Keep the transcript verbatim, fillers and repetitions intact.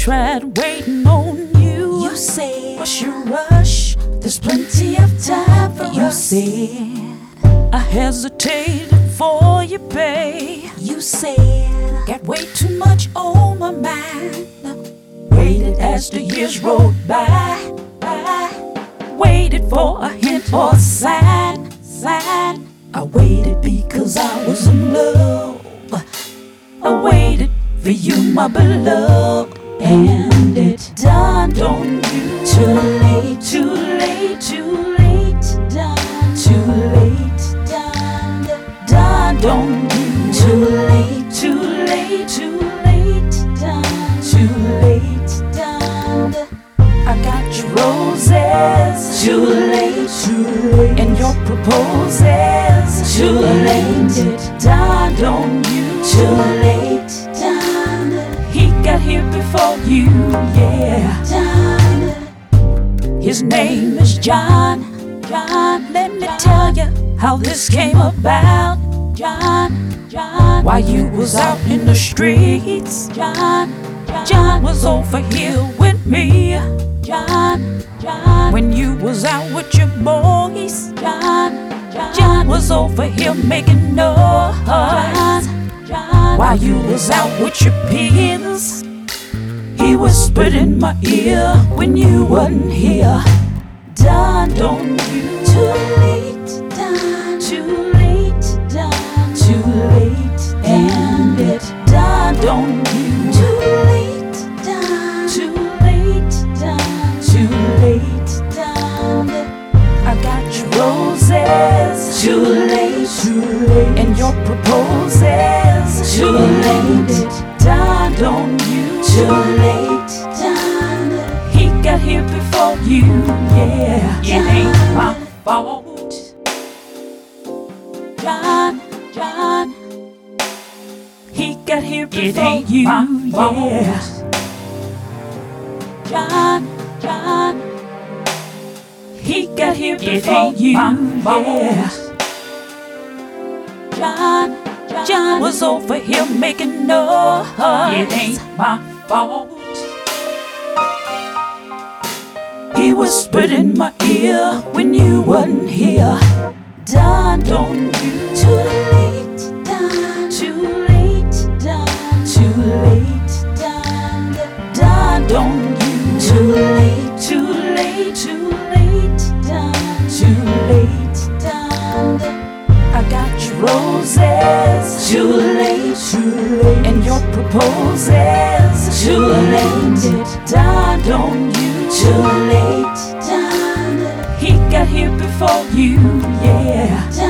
tried waiting on you. You said, what's your rush? there's plenty of time for You us. said, I hesitated for you, babe. You said, Got way too much on my mind. Waited as the years rolled by, by. Waited for a hint or a sign, sign. I waited because I was in love. I waited for you, my beloved, and it dawned on you. too late, Too late, too late, dawned, too late, dawned, dawned on you. too late, Too late, too late, dawned, too late, dawned. I got your roses, too late, too late, and your proposals, Too late. It dawned on you. too late, done, He got here before you, yeah. done, His name is John. John, let me tell you how this came about. John, John, while you was out in the streets, John, John was over here with me. John, John, when you was out with your boys, John, John was over here making noise. While you was out with your peers, he whispered in my ear when you wasn't here. Dawned on you. too late, done, Too late, done, too late, and it dawned on you. too late, done, Too late, done, too late, done. I got your roses, too late, too late, and your proposals, Too late. It dawned on you. too late, done, He got here before you, yeah. It ain't my fault. John, John, he got here before you, yeah. John, John, he got here before you, yeah. John, John was over here making noise. It ain't my fault. He whispered in my ear when you wasn't here. Dawned on you. too late, done, Too late, done, too late, done, dawned on you. too late, Too late, too late, done, too late, done. I got your roses, too late, too late, and your proposals, Too late. It dawned on you. too late, done, He got here before you, yeah.